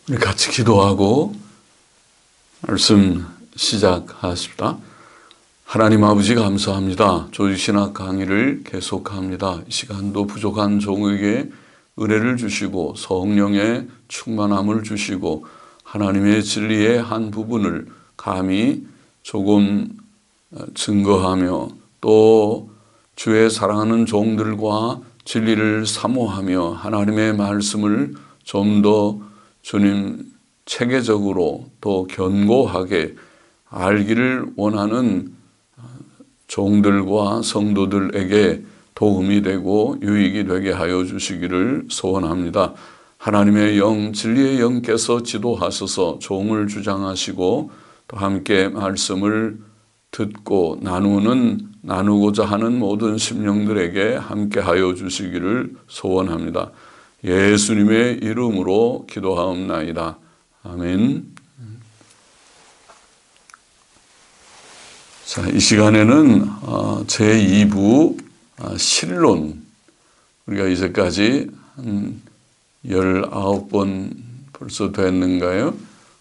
우리 같이 기도하고 말씀 시작하십니다. 하나님 아버지 감사합니다. 조직신학 강의를 계속합니다. 이 시간도 부족한 종에게 은혜를 주시고 성령의 충만함을 주시고 하나님의 진리의 한 부분을 감히 조금 증거하며 또 주의 사랑하는 종들과 진리를 사모하며 하나님의 말씀을 좀 더 주님 체계적으로 또 견고하게 알기를 원하는 종들과 성도들에게 도움이 되고 유익이 되게 하여 주시기를 소원합니다. 하나님의 영, 진리의 영께서 지도하셔서 종을 주장하시고 또 함께 말씀을 듣고 나누고자 하는 모든 심령들에게 함께 하여 주시기를 소원합니다. 예수님의 이름으로 기도하옵나이다. 아멘. 자, 이 시간에는 제2부 신론, 우리가 이제까지 한 19번 벌써 됐는가요?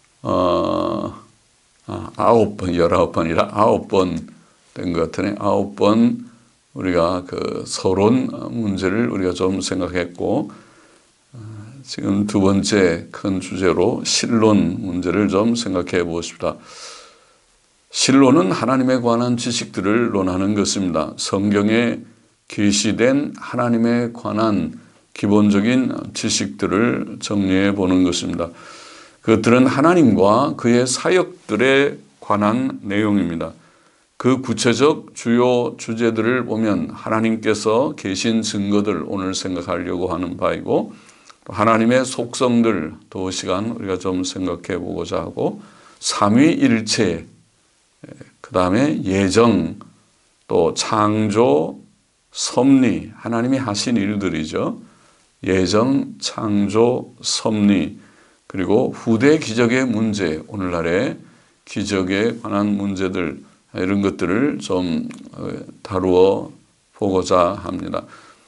19번이라 9번 된 것 같으네. 9번 우리가 그 서론 문제를 우리가 좀 생각했고, 지금 두 번째 큰 주제로 신론 문제를 좀 생각해 보십시다. 신론은 하나님에 관한 지식들을 논하는 것입니다. 성경에 계시된 하나님에 관한 기본적인 지식들을 정리해 보는 것입니다. 그것들은 하나님과 그의 사역들에 관한 내용입니다. 그 구체적 주요 주제들을 보면 하나님께서 계신 증거들 오늘 생각하려고 하는 바이고, 하나님의 속성들 또 시간 우리가 좀 생각해 보고자 하고, 삼위일체, 그 다음에 예정, 또 창조, 섭리, 하나님이 하신 일들이죠. 예정, 창조, 섭리, 그리고 후대 기적의 문제, 오늘날의 기적에 관한 문제들, 이런 것들을 좀 다루어 보고자 합니다.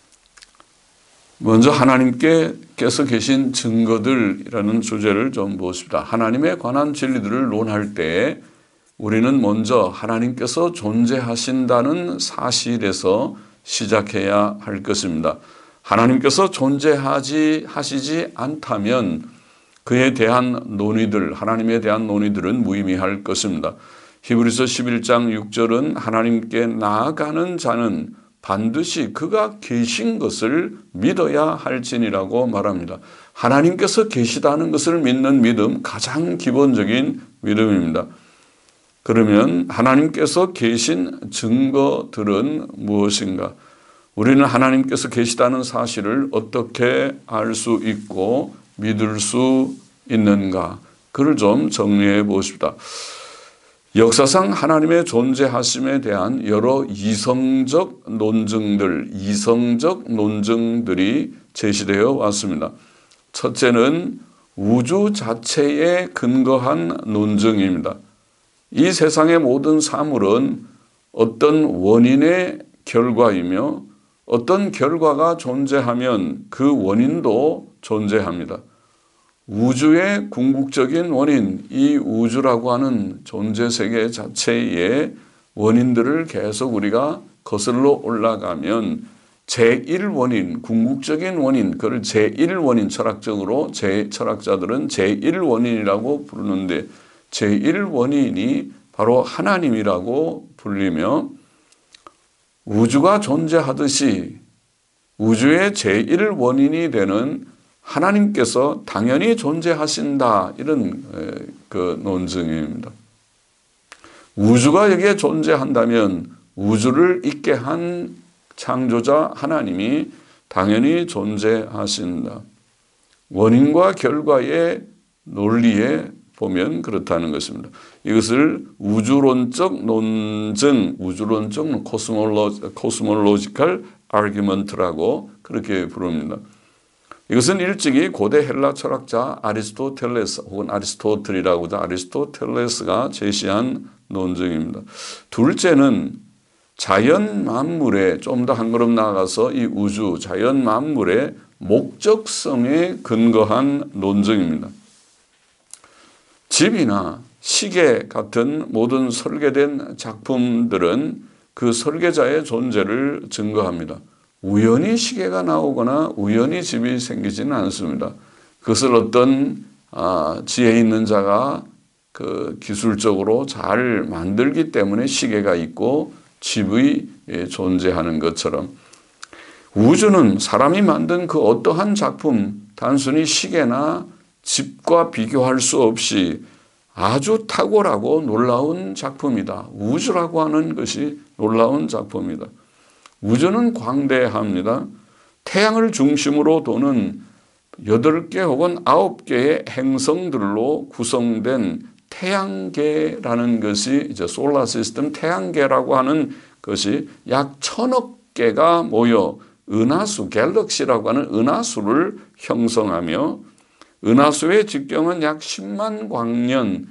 먼저 하나님께서 계신 증거들이라는 주제를 좀 보십시다. 하나님에 관한 진리들을 논할 때 우리는 먼저 하나님께서 존재하신다는 사실에서 시작해야 할 것입니다. 하나님께서 하시지 않다면 그에 대한 논의들, 하나님에 대한 논의들은 무의미할 것입니다. 히브리서 11장 6절은 하나님께 나아가는 자는 반드시 그가 계신 것을 믿어야 할지니라고 말합니다. 하나님께서 계시다는 것을 믿는 믿음, 가장 기본적인 믿음입니다. 그러면 하나님께서 계신 증거들은 무엇인가? 우리는 하나님께서 계시다는 사실을 어떻게 알 수 있고 믿을 수 있는가? 그를 좀 정리해 보십시다. 역사상 하나님의 존재하심에 대한 여러 이성적 논증들이 제시되어 왔습니다. 첫째는 우주 자체에 근거한 논증입니다. 이 세상의 모든 사물은 어떤 원인의 결과이며 어떤 결과가 존재하면 그 원인도 존재합니다. 우주의 궁극적인 원인, 이 우주라고 하는 존재 세계 자체의 원인들을 계속 우리가 거슬러 올라가면 제1원인, 궁극적인 원인, 그걸 제1원인, 철학자들은 제1원인이라고 부르는데 제1원인이 바로 하나님이라고 불리며, 우주가 존재하듯이 우주의 제1원인이 되는 하나님께서 당연히 존재하신다, 이런 그 논증입니다. 우주가 여기에 존재한다면 우주를 있게 한 창조자 하나님이 당연히 존재하신다. 원인과 결과의 논리에 보면 그렇다는 것입니다. 이것을 우주론적 논증, 우주론적 코스몰로지컬 아르규먼트라고 그렇게 부릅니다. 이것은 일찍이 고대 헬라 철학자 아리스토텔레스 혹은 아리스토틀이라고 하죠. 아리스토텔레스가 제시한 논증입니다. 둘째는 자연 만물에, 좀 더 한 걸음 나아가서 이 우주, 자연 만물의 목적성에 근거한 논증입니다. 집이나 시계 같은 모든 설계된 작품들은 그 설계자의 존재를 증거합니다. 우연히 시계가 나오거나 우연히 집이 생기지는 않습니다. 그것을 어떤 지혜 있는 자가 그 기술적으로 잘 만들기 때문에 시계가 있고 집이 존재하는 것처럼 우주는 사람이 만든 그 어떠한 작품, 단순히 시계나 집과 비교할 수 없이 아주 탁월하고 놀라운 작품이다. 우주라고 하는 것이 놀라운 작품이다. 우주는 광대합니다. 태양을 중심으로 도는 8개 혹은 9개의 행성들로 구성된 태양계라는 것이 이제 솔라 시스템 태양계라고 하는 것이 약 1000억 개가 모여 은하수 갤럭시라고 하는 은하수를 형성하며 은하수의 직경은 약 10만 광년,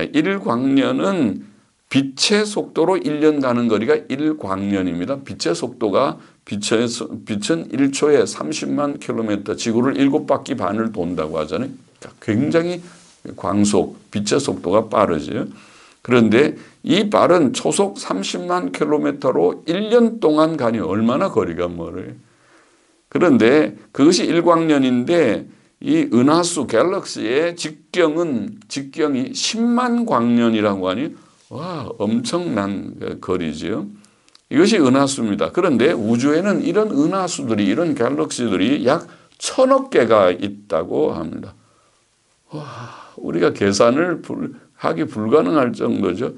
1광년은 빛의 속도로 1년 가는 거리가 1광년입니다. 빛의 속도가 빛은 1초에 30만 킬로미터, 지구를 7바퀴 반을 돈다고 하잖아요. 굉장히 광속, 빛의 속도가 빠르죠. 그런데 이 빠른 초속 30만 킬로미터로 1년 동안 가니 얼마나 거리가 멀어요. 그런데 그것이 1광년인데 이 은하수 갤럭시의 직경이 10만 광년이라고 하니 와, 엄청난 거리죠. 이것이 은하수입니다. 그런데 우주에는 이런 은하수들이, 이런 갤럭시들이 약 1000억 개가 있다고 합니다. 와, 우리가 계산을 하기 불가능할 정도죠.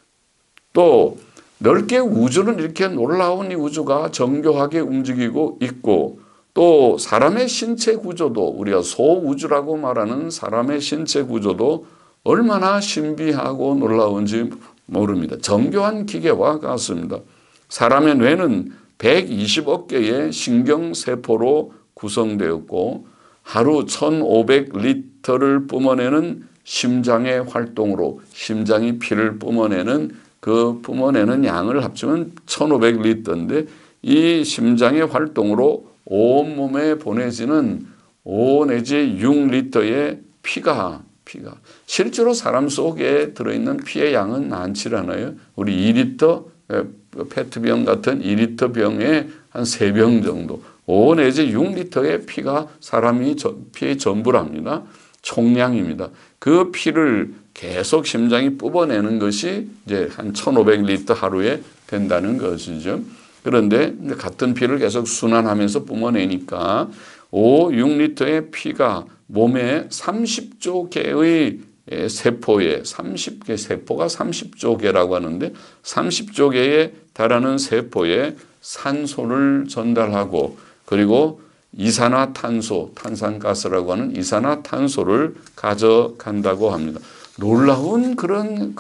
또 넓게 우주는 이렇게 놀라운 이 우주가 정교하게 움직이고 있고 또 사람의 신체 구조도 우리가 소우주라고 말하는 사람의 신체 구조도 얼마나 신비하고 놀라운지 모릅니다. 정교한 기계와 같습니다. 사람의 뇌는 120억 개의 신경세포로 구성되었고 하루 1500리터를 뿜어내는 심장의 활동으로 심장이 피를 뿜어내는 그 뿜어내는 양을 합치면 1500리터인데 이 심장의 활동으로 온몸에 보내지는 5 내지 6리터의 피가 실제로 사람 속에 들어있는 피의 양은 많지 않아요. 우리 2리터 페트병 같은 2리터 병에 한 3병 정도 5 내지 6리터의 피가 사람이 피의 전부랍니다. 총량입니다. 그 피를 계속 심장이 뽑아내는 것이 이제 한 1500리터 하루에 된다는 것이죠. 그런데 같은 피를 계속 순환하면서 뿜어내니까 5, 6리터의 피가 몸에 30조 개의 세포에 30개 세포가 30조 개라고 하는데 30조 개에 달하는 세포에 산소를 전달하고 그리고 이산화탄소, 탄산가스라고 하는 이산화탄소를 가져간다고 합니다. 놀라운 그런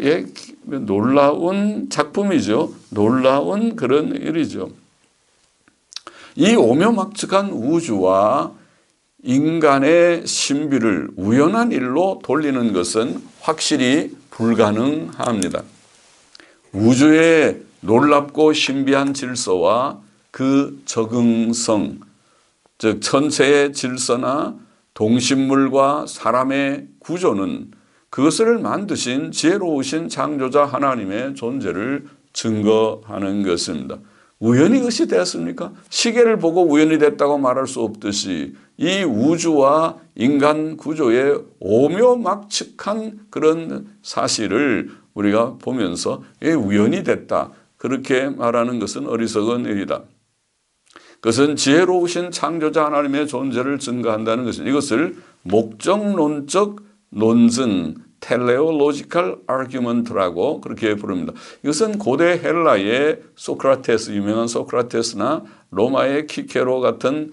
놀라운 작품이죠. 놀라운 그런 일이죠. 이 오묘막측한 우주와 인간의 신비를 우연한 일로 돌리는 것은 확실히 불가능합니다. 우주의 놀랍고 신비한 질서와 그 적응성, 즉 천체의 질서나 동식물과 사람의 구조는 그것을 만드신 지혜로우신 창조자 하나님의 존재를 증거하는 것입니다. 우연히 그것이 되었습니까? 시계를 보고 우연히 됐다고 말할 수 없듯이 이 우주와 인간 구조의 오묘막측한 그런 사실을 우리가 보면서 우연히 됐다. 그렇게 말하는 것은 어리석은 일이다. 그것은 지혜로우신 창조자 하나님의 존재를 증거한다는 것은 이것을 목적론적 논증, 텔레올로지컬 아규먼트라고 그렇게 부릅니다. 이것은 고대 헬라의 소크라테스, 유명한 소크라테스나 로마의 키케로 같은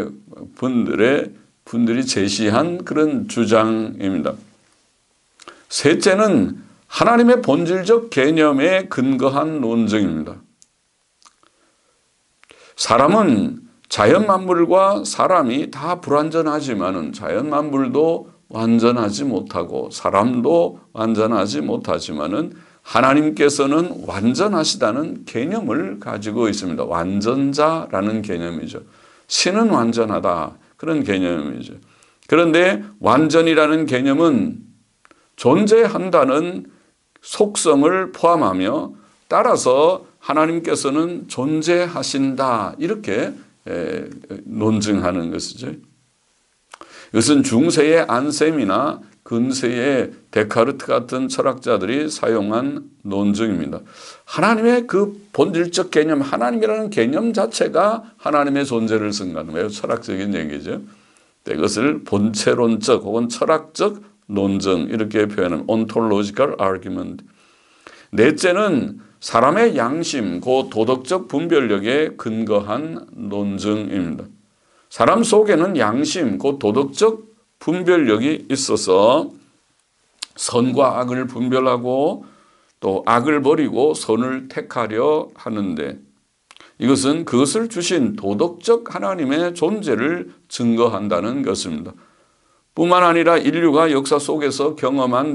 분들이 제시한 그런 주장입니다. 셋째는 하나님의 본질적 개념에 근거한 논증입니다. 사람은 자연 만물과 사람이 다 불완전하지만은 자연 만물도 완전하지 못하고 사람도 완전하지 못하지만은 하나님께서는 완전하시다는 개념을 가지고 있습니다. 완전자라는 개념이죠. 신은 완전하다. 그런 개념이죠. 그런데 완전이라는 개념은 존재한다는 속성을 포함하며 따라서 하나님께서는 존재하신다 이렇게 논증하는 것이죠. 이것은 중세의 안셈이나 근세의 데카르트 같은 철학자들이 사용한 논증입니다. 하나님의 그 본질적 개념, 하나님이라는 개념 자체가 하나님의 존재를 증거하는 매우 철학적인 얘기죠. 이것을 본체론적 혹은 철학적 논증 이렇게 표현하는 ontological argument. 넷째는 사람의 양심, 그 도덕적 분별력에 근거한 논증입니다. 사람 속에는 양심, 그 도덕적 분별력이 있어서 선과 악을 분별하고 또 악을 버리고 선을 택하려 하는데 이것은 그것을 주신 도덕적 하나님의 존재를 증거한다는 것입니다. 뿐만 아니라 인류가 역사 속에서 경험한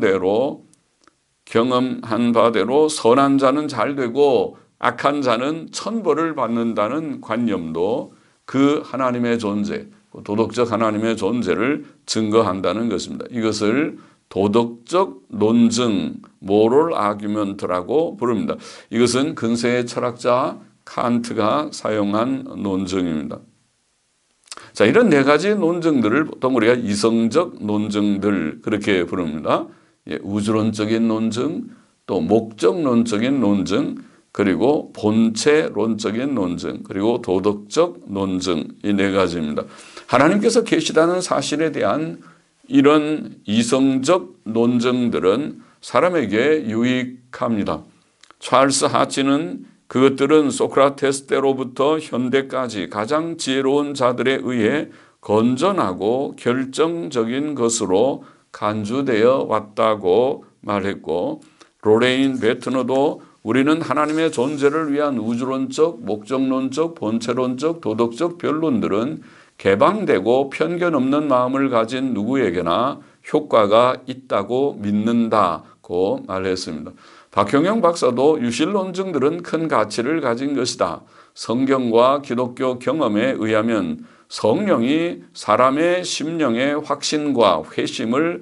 바대로 선한 자는 잘 되고 악한 자는 천벌을 받는다는 관념도 그 하나님의 존재, 도덕적 하나님의 존재를 증거한다는 것입니다. 이것을 도덕적 논증, moral argument라고 부릅니다. 이것은 근세의 철학자 칸트가 사용한 논증입니다. 자, 이런 네 가지 논증들을 보통 우리가 이성적 논증들 그렇게 부릅니다. 우주론적인 논증, 또 목적론적인 논증, 그리고 본체론적인 논증, 그리고 도덕적 논증 이 네 가지입니다. 하나님께서 계시다는 사실에 대한 이런 이성적 논증들은 사람에게 유익합니다. 찰스 하치는 그것들은 소크라테스 때로부터 현대까지 가장 지혜로운 자들에 의해 건전하고 결정적인 것으로 간주되어 왔다고 말했고, 로레인 베트너도 우리는 하나님의 존재를 위한 우주론적, 목적론적, 본체론적, 도덕적 변론들은 개방되고 편견 없는 마음을 가진 누구에게나 효과가 있다고 믿는다고 말했습니다. 박형영 박사도 유실론증들은 큰 가치를 가진 것이다. 성경과 기독교 경험에 의하면 성령이 사람의 심령의 확신과 회심을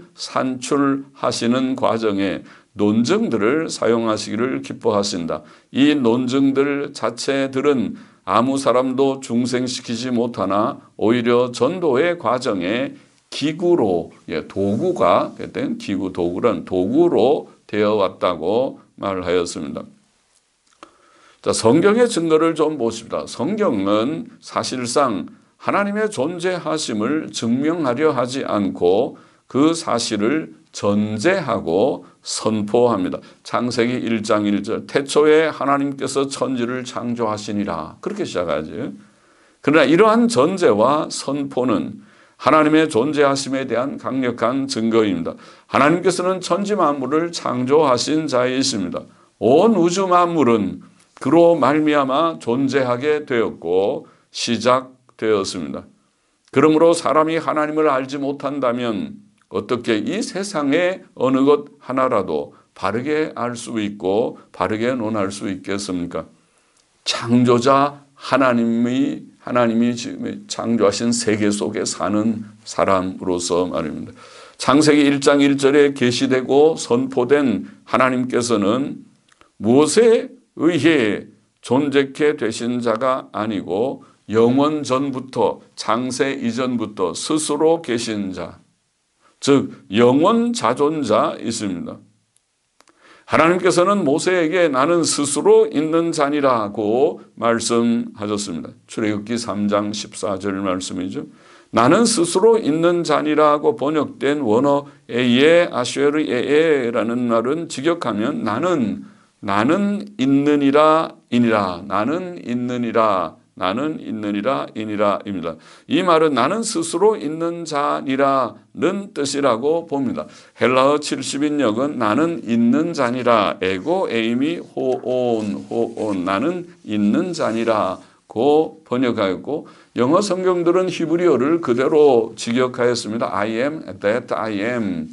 산출하시는 과정에 논증들을 사용하시기를 기뻐하신다. 이 논증들 자체들은 아무 사람도 중생시키지 못하나 오히려 전도의 과정에 기구로, 도구가, 그때 기구, 도구란 도구로 되어 왔다고 말하였습니다. 자, 성경의 증거를 좀 보십시다. 성경은 사실상 하나님의 존재하심을 증명하려 하지 않고 그 사실을 전제하고 선포합니다. 창세기 1장 1절 태초에 하나님께서 천지를 창조하시니라 그렇게 시작하죠. 그러나 이러한 전제와 선포는 하나님의 존재하심에 대한 강력한 증거입니다. 하나님께서는 천지 만물을 창조하신 자이십니다. 온 우주 만물은 그로 말미암아 존재하게 되었고 시작되었습니다. 그러므로 사람이 하나님을 알지 못한다면 어떻게 이 세상의 어느 것 하나라도 바르게 알 수 있고 바르게 논할 수 있겠습니까? 창조자 하나님이 창조하신 세계 속에 사는 사람으로서 말입니다. 창세기 1장 1절에 계시되고 선포된 하나님께서는 무엇에 의해 존재케 되신 자가 아니고 영원 전부터 창세 이전부터 스스로 계신 자, 즉 영원 자존자이십니다. 하나님께서는 모세에게 나는 스스로 있는 자니라고 말씀하셨습니다. 출애굽기 3장 14절 말씀이죠. 나는 스스로 있는 자니라고 번역된 원어 에예 아쉐르에에라는 말은 직역하면 나는 있느니라 이니라, 나는 있느니라 이니라입니다. 이 말은 나는 스스로 있는 자니라는 뜻이라고 봅니다. 헬라어 70인역은 나는 있는 자니라 에고 에이미 호온 나는 있는 자니라고 번역하였고, 영어 성경들은 히브리어를 그대로 직역하였습니다. I am that I am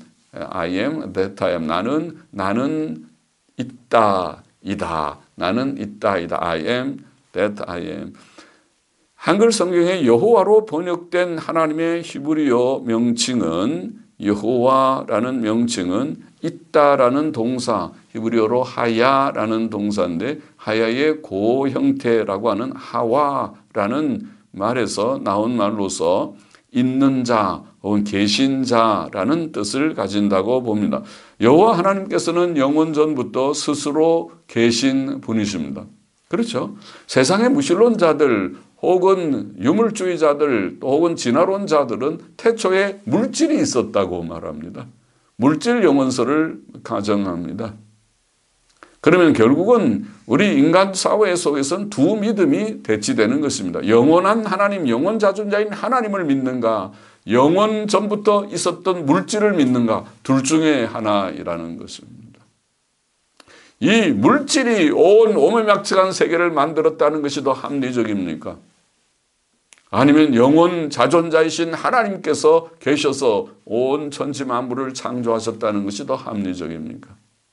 나는 있다이다. I am that I am. 한글 성경에 여호와로 번역된 하나님의 히브리어 명칭은 여호와라는 명칭은 있다라는 동사, 히브리어로 하야라는 동사인데 하야의 고 형태라고 하는 하와라는 말에서 나온 말로서 있는 자 혹은 계신 자라는 뜻을 가진다고 봅니다. 여호와 하나님께서는 영원 전부터 스스로 계신 분이십니다. 그렇죠? 세상의 무신론자들 혹은 유물주의자들 또 혹은 진화론자들은 태초에 물질이 있었다고 말합니다. 물질 영원설을 가정합니다. 그러면 결국은 우리 인간 사회 속에서는 두 믿음이 대치되는 것입니다. 영원한 하나님, 영원 자존자인 하나님을 믿는가, 영원 전부터 있었던 물질을 믿는가, 둘 중에 하나이라는 것입니다. 이 물질이 온 오매막측한 세계를 만들었다는 것이 더 합리적입니까? 아니면 영원 자존자이신 하나님께서 계셔서 온 천지 만물을 창조하셨다는 것이 더 합리적입니까?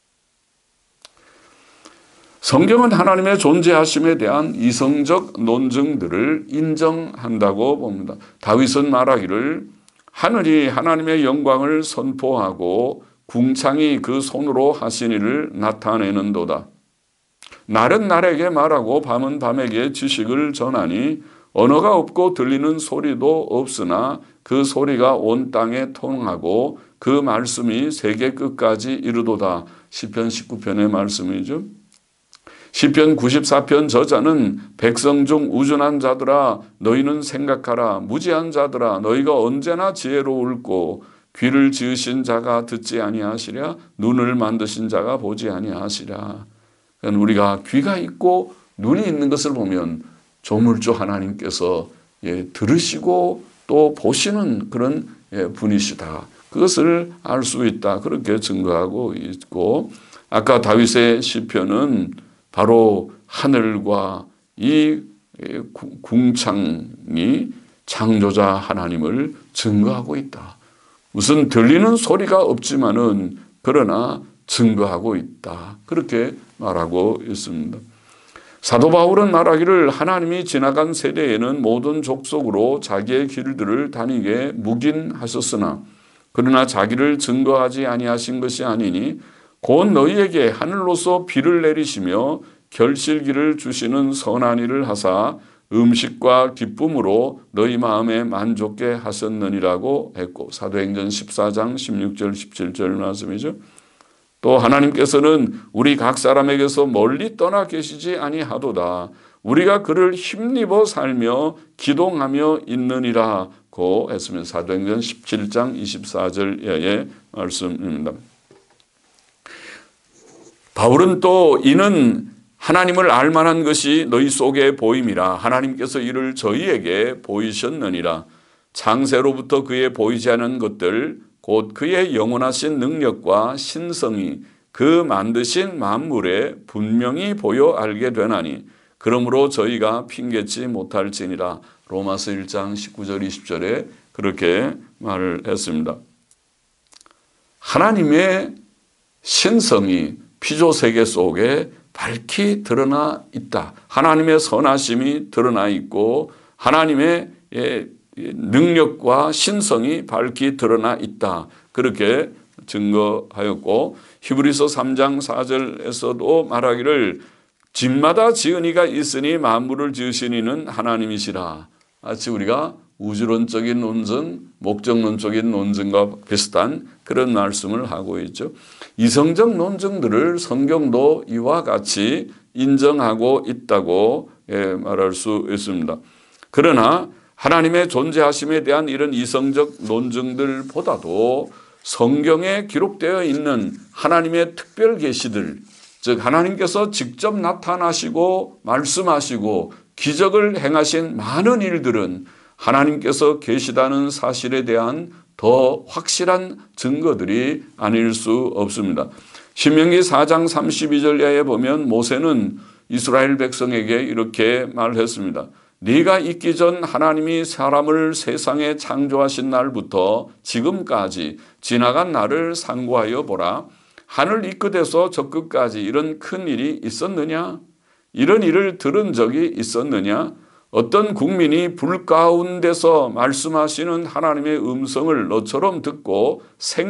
성경은 하나님의 존재하심에 대한 이성적 논증들을 인정한다고 봅니다. 다윗은 말하기를 하늘이 하나님의 영광을 선포하고 궁창이 그 손으로 하신 일을 나타내는도다. 날은 날에게 말하고 밤은 밤에게 지식을 전하니 언어가 없고 들리는 소리도 없으나 그 소리가 온 땅에 통하고 그 말씀이 세계 끝까지 이르도다. 시편 19편의 말씀이죠. 시편 94편 저자는 백성 중 우준한 자들아 너희는 생각하라. 무지한 자들아 너희가 언제나 지혜로울꼬. 귀를 지으신 자가 듣지 아니하시랴. 눈을 만드신 자가 보지 아니하시랴. 그러니까 우리가 귀가 있고 눈이 있는 것을 보면 조물주 하나님께서 들으시고 또 보시는 그런 분이시다. 그것을 알 수 있다. 그렇게 증거하고 있고, 아까 다윗의 시편은 바로 하늘과 이 궁창이 창조자 하나님을 증거하고 있다. 무슨 들리는 소리가 없지만은 그러나 증거하고 있다. 그렇게 말하고 있습니다. 사도 바울은 말하기를 하나님이 지나간 세대에는 모든 족속으로 자기의 길들을 다니게 묵인하셨으나 그러나 자기를 증거하지 아니하신 것이 아니니 곧 너희에게 하늘로서 비를 내리시며 결실기를 주시는 선한 일을 하사 음식과 기쁨으로 너희 마음에 만족게 하셨느니라고 했고, 사도행전 14장 16절 17절 말씀이죠. 또 하나님께서는 우리 각 사람에게서 멀리 떠나 계시지 아니하도다. 우리가 그를 힘입어 살며 기동하며 있느니라고 했으면 사도행전 17장 24절의 말씀입니다. 바울은 또 이는 하나님을 알만한 것이 너희 속에 보임이라. 하나님께서 이를 저희에게 보이셨느니라. 창세로부터 그의 보이지 않은 것들 곧 그의 영원하신 능력과 신성이 그 만드신 만물에 분명히 보여 알게 되나니 그러므로 저희가 핑계치 못할지니라. 로마서 1장 19절 20절에 그렇게 말을 했습니다. 하나님의 신성이 피조세계 속에 밝히 드러나 있다. 하나님의 선하심이 드러나 있고 하나님의 능력과 신성이 밝히 드러나 있다. 그렇게 증거하였고, 히브리서 3장 4절에서도 말하기를 집마다 지은 이가 있으니 만물을 지으신 이는 하나님이시라. 마치 우리가 우주론적인 논증, 목적론적인 논증과 비슷한 그런 말씀을 하고 있죠. 이성적 논증들을 성경도 이와 같이 인정하고 있다고 말할 수 있습니다. 그러나 하나님의 존재하심에 대한 이런 이성적 논증들보다도 성경에 기록되어 있는 하나님의 특별 계시들, 즉 하나님께서 직접 나타나시고 말씀하시고 기적을 행하신 많은 일들은 하나님께서 계시다는 사실에 대한 더 확실한 증거들이 아닐 수 없습니다. 신명기 4장 32절에 보면 모세는 이스라엘 백성에게 이렇게 말했습니다. 네가 있기 전 하나님이 사람을 세상에 창조하신 날부터 지금까지 지나간 날을 상고하여 보라. 하늘 이 끝에서 저 끝까지 이런 큰 일이 있었느냐? 이런 일을 들은 적이 있었느냐? 어떤 국민이 불 가운데서 말씀하시는 하나님의 음성을 너처럼 듣고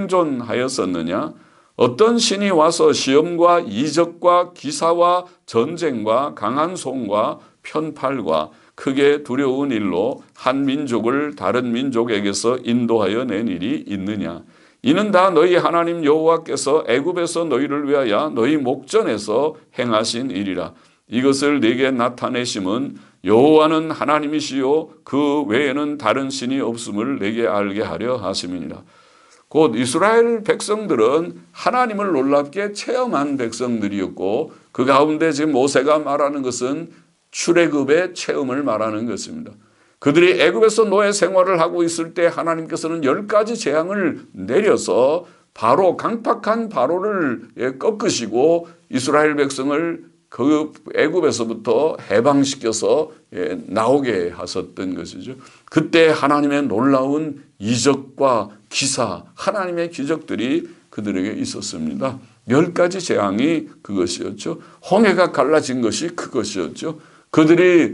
생존하였었느냐? 어떤 신이 와서 시험과 이적과 기사와 전쟁과 강한 손과 편팔과 크게 두려운 일로 한 민족을 다른 민족에게서 인도하여 낸 일이 있느냐? 이는 다 너희 하나님 여호와께서 애굽에서 너희를 위하여 너희 목전에서 행하신 일이라. 이것을 네게 나타내심은 여호와는 하나님이시요 그 외에는 다른 신이 없음을 네게 알게 하려 하심이니라. 곧 이스라엘 백성들은 하나님을 놀랍게 체험한 백성들이었고 그 가운데 지금 모세가 말하는 것은 출애굽의 체험을 말하는 것입니다. 그들이 애굽에서 노예 생활을 하고 있을 때 하나님께서는 10가지 재앙을 내려서 바로 강팍한 바로를 꺾으시고 이스라엘 백성을 그 애굽에서부터 해방시켜서 나오게 하셨던 것이죠. 그때 하나님의 놀라운 이적과 기사, 하나님의 기적들이 그들에게 있었습니다. 10가지 재앙이 그것이었죠. 홍해가 갈라진 것이 그것이었죠. 그들이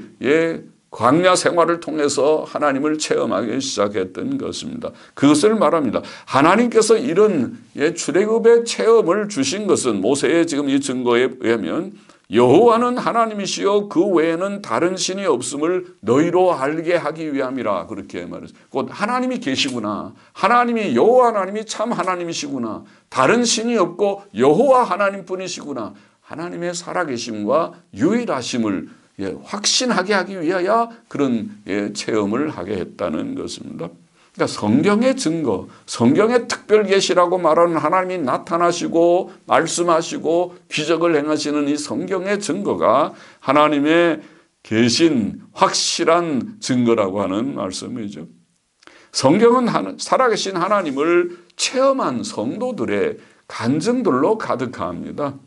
광야 생활을 통해서 하나님을 체험하기 시작했던 것입니다. 그것을 말합니다. 하나님께서 이런 출애굽의 체험을 주신 것은 모세의 지금 이 증거에 의하면 여호와는 하나님이시요 그 외에는 다른 신이 없음을 너희로 알게 하기 위함이라 그렇게 말했어요. 곧 하나님이 계시구나. 하나님이 여호와 하나님이 참 하나님이시구나. 다른 신이 없고 여호와 하나님뿐이시구나. 하나님의 살아계심과 유일하심을 확신하게 하기 위하여 그런 체험을 하게 했다는 것입니다. 그러니까 성경의 증거, 성경의 특별 계시라고 말하는 하나님이 나타나시고 말씀하시고 기적을 행하시는 이 성경의 증거가 하나님의 계신 확실한 증거라고 하는 말씀이죠. 성경은 살아계신 하나님을 체험한 성도들의 간증들로 가득합니다.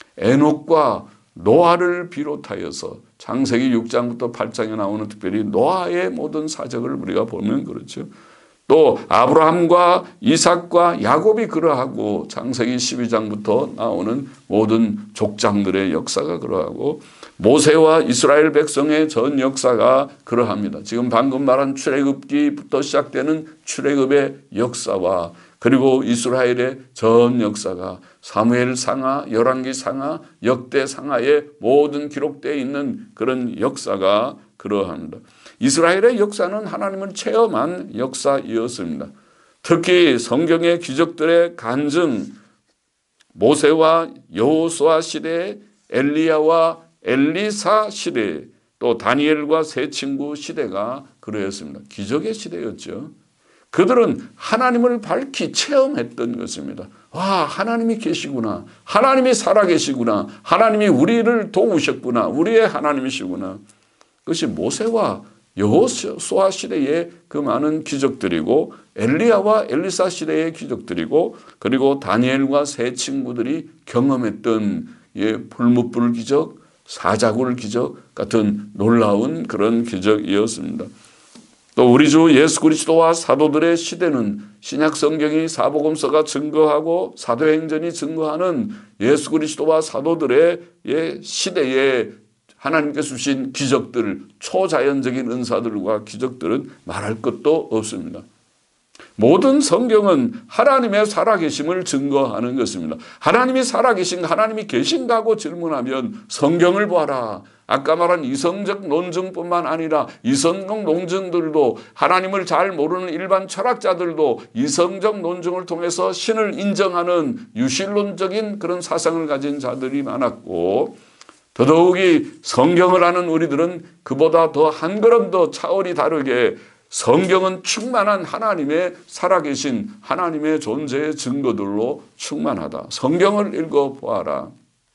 에녹과 노아를 비롯하여서 창세기 6장부터 8장에 나오는 특별히 노아의 모든 사적을 우리가 보면 그렇죠. 또 아브라함과 이삭과 야곱이 그러하고 창세기 12장부터 나오는 모든 족장들의 역사가 그러하고 모세와 이스라엘 백성의 전 역사가 그러합니다. 지금 방금 말한 출애굽기부터 시작되는 출애굽의 역사와 그리고 이스라엘의 전 역사가 사무엘 상하, 열왕기 상하, 역대 상하에 모든 기록되어 있는 그런 역사가 그러합니다. 이스라엘의 역사는 하나님을 체험한 역사이었습니다. 특히 성경의 기적들의 간증, 모세와 여호수아 시대, 엘리야와 엘리사 시대, 또 다니엘과 세 친구 시대가 그러했습니다. 기적의 시대였죠. 그들은 하나님을 밝히 체험했던 것입니다. 와, 하나님이 계시구나. 하나님이 살아계시구나. 하나님이 우리를 도우셨구나. 우리의 하나님이시구나. 그것이 모세와 여호수아 시대의 그 많은 기적들이고 엘리야와 엘리사 시대의 기적들이고 그리고 다니엘과 세 친구들이 경험했던 불뭇불 기적, 사자굴 기적 같은 놀라운 그런 기적이었습니다. 또 우리 주 예수 그리스도와 사도들의 시대는 신약 성경이 사복음서가 증거하고 사도행전이 증거하는 예수 그리스도와 사도들의 시대에 하나님께서 주신 기적들, 초자연적인 은사들과 기적들은 말할 것도 없습니다. 모든 성경은 하나님의 살아계심을 증거하는 것입니다. 하나님이 살아계신, 하나님이 계신가 하고 질문하면 성경을 보아라. 아까 말한 이성적 논증뿐만 아니라 이성적 논증들도 하나님을 잘 모르는 일반 철학자들도 이성적 논증을 통해서 신을 인정하는 유실론적인 그런 사상을 가진 자들이 많았고 더더욱이 성경을 아는 우리들은 그보다 더 한 걸음 더 차원이 다르게 성경은 충만한 하나님의 살아계신 하나님의 존재의 증거들로 충만하다. 성경을 읽어보아라.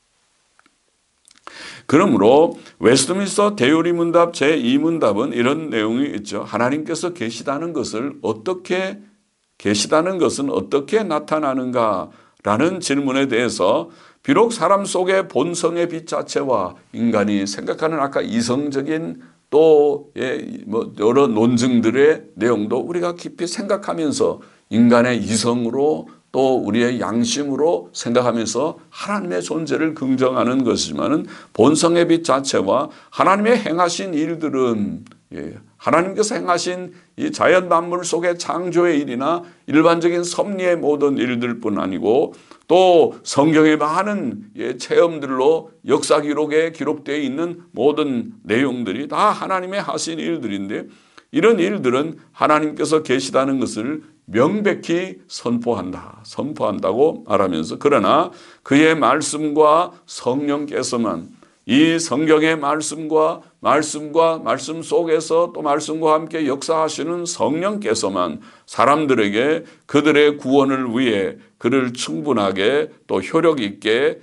그러므로 웨스트민스터 대요리문답 제2문답은 이런 내용이 있죠. 하나님께서 계시다는 것은 어떻게 나타나는가? 라는 질문에 대해서 비록 사람 속의 본성의 빛 자체와 인간이 생각하는 아까 이성적인 또 여러 논증들의 내용도 우리가 깊이 생각하면서 인간의 이성으로 또 우리의 양심으로 생각하면서 하나님의 존재를 긍정하는 것이지만 본성의 빛 자체와 하나님의 행하신 일들은 하나님께서 행하신 이 자연 만물 속의 창조의 일이나 일반적인 섭리의 모든 일들뿐 아니고 또 성경의 많은 체험들로 역사 기록에 기록되어 있는 모든 내용들이 다 하나님의 하신 일들인데 이런 일들은 하나님께서 계시다는 것을 명백히 선포한다고 말하면서 그러나 그의 말씀과 성령께서만 이 성경의 말씀과 말씀 속에서 또 말씀과 함께 역사하시는 성령께서만 사람들에게 그들의 구원을 위해 그를 충분하게 또 효력 있게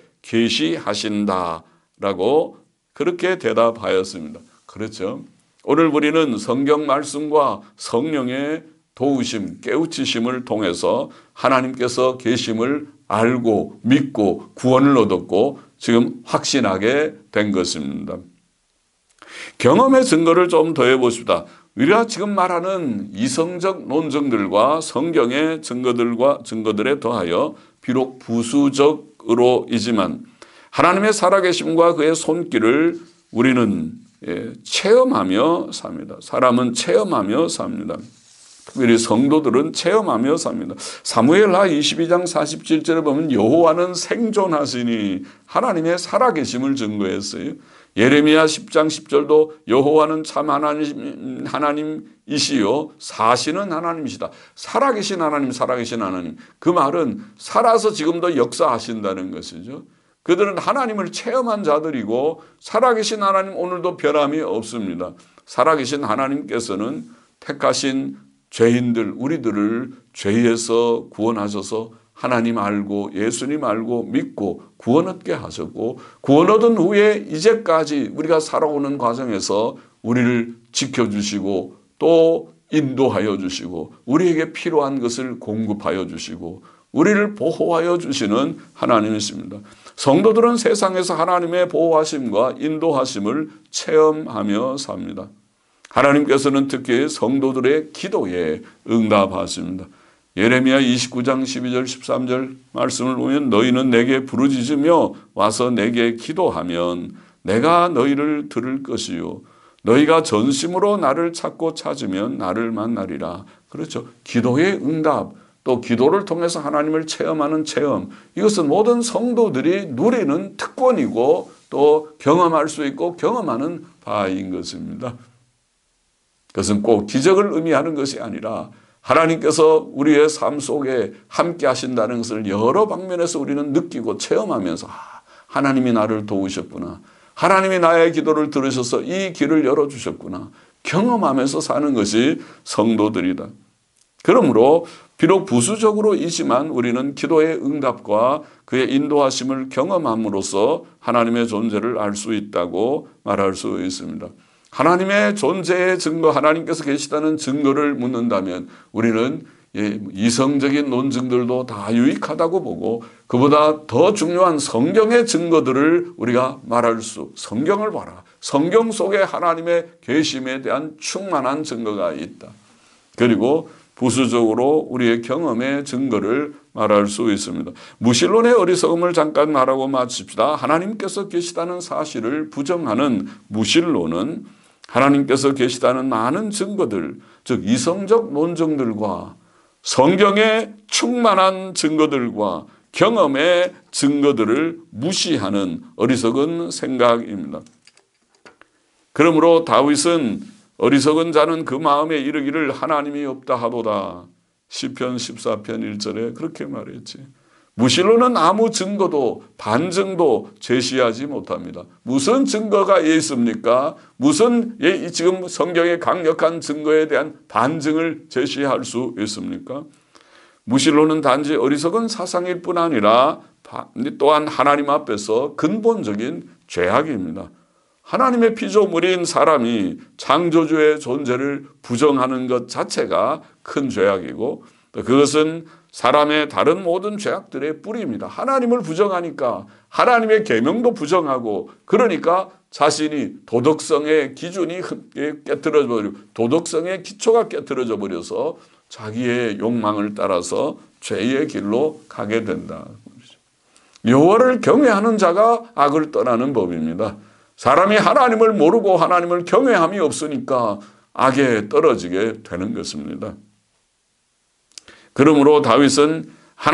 계시하신다라고 그렇게 대답하였습니다. 그렇죠. 오늘 우리는 성경 말씀과 성령의 도우심, 깨우치심을 통해서 하나님께서 계심을 알고 믿고 구원을 얻었고 지금 확신하게 된 것입니다. 경험의 증거를 좀 더해 보십시다. 우리가 지금 말하는 이성적 논증들과 성경의 증거들에 더하여 비록 부수적으로이지만 하나님의 살아계심과 그의 손길을 우리는 체험하며 삽니다. 사람은 체험하며 삽니다. 특별히 성도들은 체험하며 삽니다. 사무엘하 22장 47절에 보면 여호와는 생존하시니 하나님의 살아계심을 증거했어요. 예레미야 10장 10절도 여호와는 참 하나님이시요 사시는 하나님이시다. 살아계신 하나님. 그 말은 살아서 지금도 역사하신다는 것이죠. 그들은 하나님을 체험한 자들이고 살아계신 하나님 오늘도 변함이 없습니다. 살아계신 하나님께서는 택하신 죄인들 우리들을 죄에서 구원하셔서 하나님 알고 예수님 알고 믿고 구원 얻게 하셨고 구원 얻은 후에 이제까지 우리가 살아오는 과정에서 우리를 지켜주시고 또 인도하여 주시고 우리에게 필요한 것을 공급하여 주시고 우리를 보호하여 주시는 하나님이십니다. 성도들은 세상에서 하나님의 보호하심과 인도하심을 체험하며 삽니다. 하나님께서는 특히 성도들의 기도에 응답하십니다. 예레미야 29장 12절 13절 말씀을 보면 너희는 내게 부르짖으며 와서 내게 기도하면 내가 너희를 들을 것이요 너희가 전심으로 나를 찾고 찾으면 나를 만나리라. 그렇죠. 기도의 응답 또 기도를 통해서 하나님을 체험하는 체험 이것은 모든 성도들이 누리는 특권이고 또 경험할 수 있고 경험하는 바인 것입니다. 그것은 꼭 기적을 의미하는 것이 아니라 하나님께서 우리의 삶 속에 함께 하신다는 것을 여러 방면에서 우리는 느끼고 체험하면서 하나님이 나를 도우셨구나. 하나님이 나의 기도를 들으셔서 이 길을 열어주셨구나. 경험하면서 사는 것이 성도들이다. 그러므로 비록 부수적으로이지만 우리는 기도의 응답과 그의 인도하심을 경험함으로써 하나님의 존재를 알 수 있다고 말할 수 있습니다. 하나님의 존재의 증거, 하나님께서 계시다는 증거를 묻는다면 우리는 이성적인 논증들도 다 유익하다고 보고 그보다 더 중요한 성경의 증거들을 우리가 말할 성경을 봐라. 성경 속에 하나님의 계심에 대한 충만한 증거가 있다. 그리고 부수적으로 우리의 경험의 증거를 말할 수 있습니다. 무신론의 어리석음을 잠깐 말하고 마칩시다. 하나님께서 계시다는 사실을 부정하는 무신론은 하나님께서 계시다는 많은 증거들, 즉 이성적 논증들과 성경의 충만한 증거들과 경험의 증거들을 무시하는 어리석은 생각입니다. 그러므로 다윗은 어리석은 자는 그 마음에 이르기를 하나님이 없다 하도다. 시편 14편 1절에 그렇게 말했지. 무신론은 아무 증거도 반증도 제시하지 못합니다. 무슨 증거가 있습니까? 무슨 지금 성경의 강력한 증거에 대한 반증을 제시할 수 있습니까? 무신론은 단지 어리석은 사상일 뿐 아니라 또한 하나님 앞에서 근본적인 죄악입니다. 하나님의 피조물인 사람이 창조주의 존재를 부정하는 것 자체가 큰 죄악이고 그것은 사람의 다른 모든 죄악들의 뿌리입니다. 하나님을 부정하니까 하나님의 계명도 부정하고 그러니까 자신이 도덕성의 기준이 깨트려져 버리고 도덕성의 기초가 깨트려져 버려서 자기의 욕망을 따라서 죄의 길로 가게 된다. 여호와를 경외하는 자가 악을 떠나는 법입니다. 사람이 하나님을 모르고 하나님을 경외함이 없으니까 악에 떨어지게 되는 것입니다. 그러므로 다윗은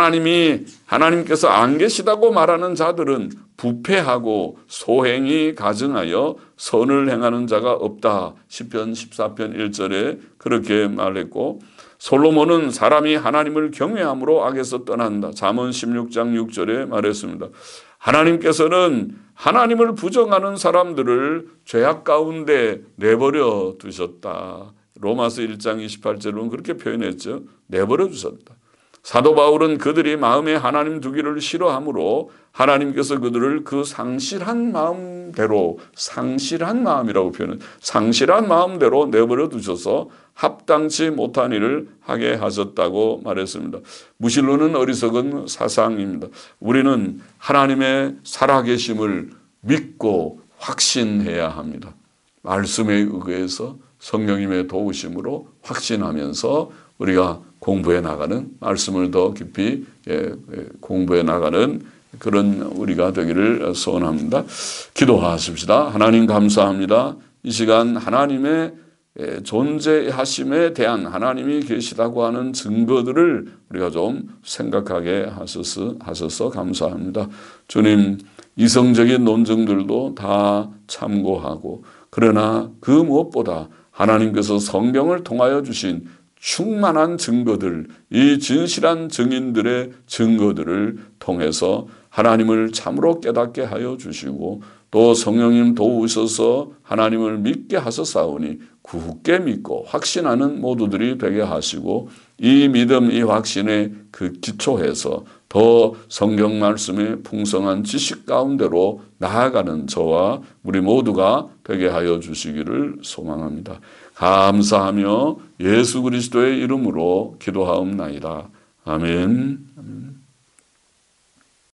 하나님께서 안 계시다고 말하는 자들은 부패하고 소행이 가증하여 선을 행하는 자가 없다. 시편 14편 1절에 그렇게 말했고, 솔로몬은 사람이 하나님을 경외함으로 악에서 떠난다. 잠언 16장 6절에 말했습니다. 하나님께서는 하나님을 부정하는 사람들을 죄악 가운데 내버려 두셨다. 로마서 1장 28절은 그렇게 표현했죠. 내버려 두셨다. 사도 바울은 그들이 마음에 하나님 두기를 싫어하므로 하나님께서 그들을 그 상실한 마음대로, 상실한 마음이라고 표현해요. 상실한 마음대로 내버려 두셔서 합당치 못한 일을 하게 하셨다고 말했습니다. 무실로는 어리석은 사상입니다. 우리는 하나님의 살아계심을 믿고 확신해야 합니다. 말씀에 의해서 성령님의 도우심으로 확신하면서 우리가 공부해 나가는, 말씀을 더 깊이 공부해 나가는 그런 우리가 되기를 소원합니다. 기도하십시다. 하나님 감사합니다. 이 시간 하나님의 존재하심에 대한, 하나님이 계시다고 하는 증거들을 우리가 좀 생각하게 하셔서 감사합니다. 주님, 이성적인 논증들도 다 참고하고, 그러나 그 무엇보다 하나님께서 성경을 통하여 주신 충만한 증거들, 이 진실한 증인들의 증거들을 통해서 하나님을 참으로 깨닫게 하여 주시고, 또 성령님 도우셔서 하나님을 믿게 하셨사오니 굳게 믿고 확신하는 모두들이 되게 하시고, 이 믿음, 이 확신의 그 기초에서 더 성경 말씀의 풍성한 지식 가운데로 나아가는 저와 우리 모두가 되게 하여 주시기를 소망합니다. 감사하며 예수 그리스도의 이름으로 기도하옵나이다. 아멘.